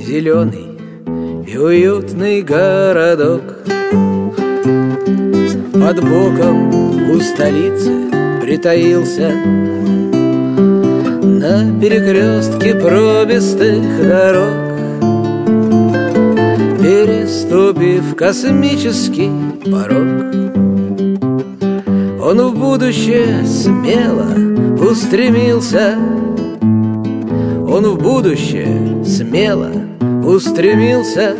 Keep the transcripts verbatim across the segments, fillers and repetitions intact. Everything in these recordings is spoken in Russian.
зеленый и уютный городок. Под боком у столицы притаился на перекрестке пробистых дорог. Переступив космический порог, он в будущее смело устремился. Он в будущее смело устремился.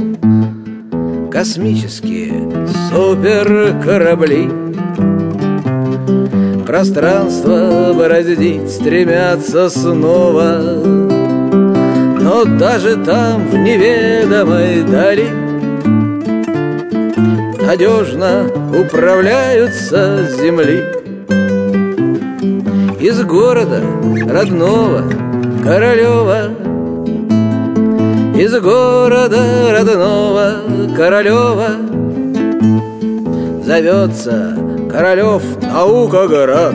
Космические суперкорабли пространство бороздить стремятся снова. Но даже там, в неведомой дали, надежно управляются с земли. Из города родного Королева, из города родного Королева зовется Королев Наукоград.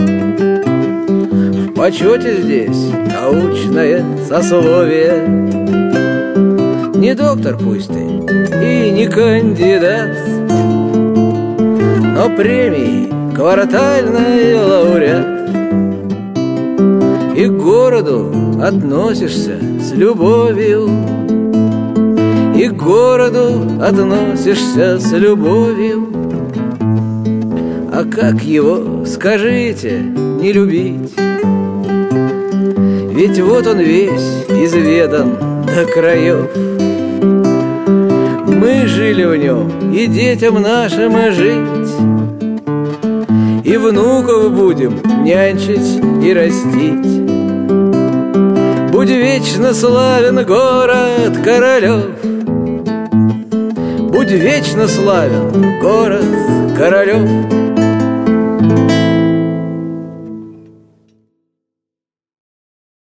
В почете здесь научное сословие. Не доктор пусть ты и не кандидат, но премии квартальный лауреат. И к городу относишься с любовью, и к городу относишься с любовью. А как его, скажите, не любить? Ведь вот он весь изведан до краев. Мы жили в нем, и детям нашим жить, и внуков будем нянчить и растить. Будь вечно славен город Королев, будь вечно славен город Королев.